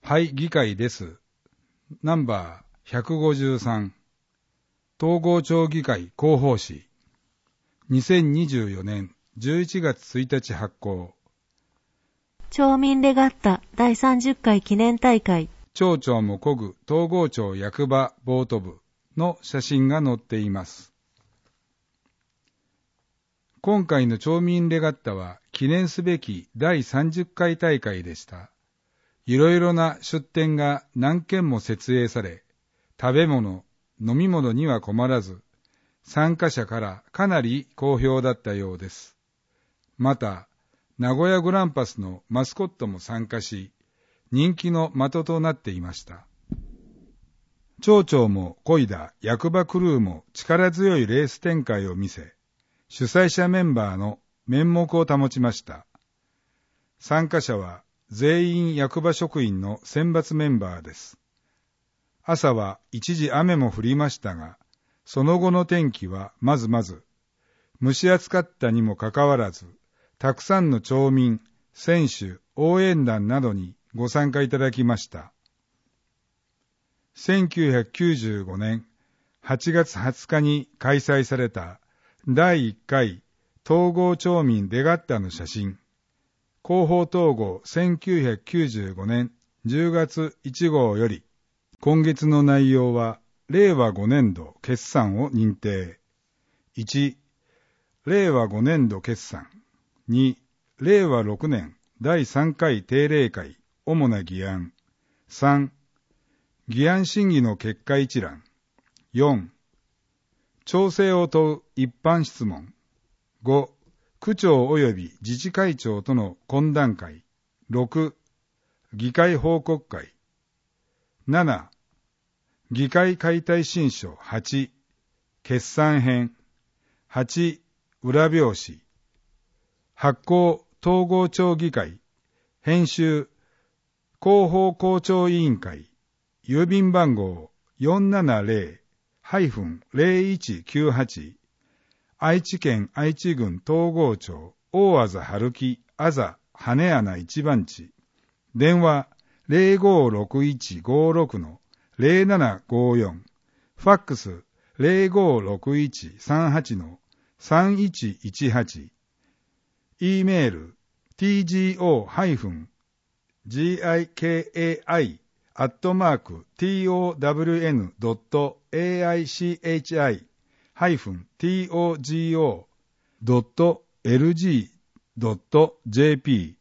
はい、議会です。ナンバー153。東郷町議会広報誌。2024年11月1日発行。 町民レガッタ第30回記念大会。 町長も漕ぐ東郷町役場ボート部の写真が載っています。今回の町民レガッタは記念すべき第30回大会でした。いろいろな出店が何軒も設営され、食べ物、飲み物には困らず、参加者からかなり好評だったようです。また、名古屋グランパスのマスコットも参加し、人気の的となっていました。町長も漕いだ役場クルーも力強いレース展開を見せ、主催者メンバーの面目を保ちました。参加者は全員役場職員の選抜メンバーです。朝は一時雨も降りましたが、その後の天気はまずまず。蒸し暑かったにもかかわらず、たくさんの町民、選手、応援団などにご参加いただきました。1995年8月20日に開催された第1回東郷町民レガッタの写真。広報統合1995年10月1号より、今月の内容は、令和5年度決算を認定。1、令和5年度決算。2、令和6年第3回定例会、主な議案。3、議案審議の結果一覧。4、調整を問う一般質問。5、区長及び自治会長との懇談会。6、議会報告会。7、議会解体新書。8、決算編。8、裏表紙。発行東郷町議会。編集広報校長委員会。郵便番号 470-0198 愛知県愛知郡東郷町大字春木あざ羽穴一番地。電話 056156-0754。ファックス 056138-3118。E メール tgo-gikai@town.aichi-togo.lg.jp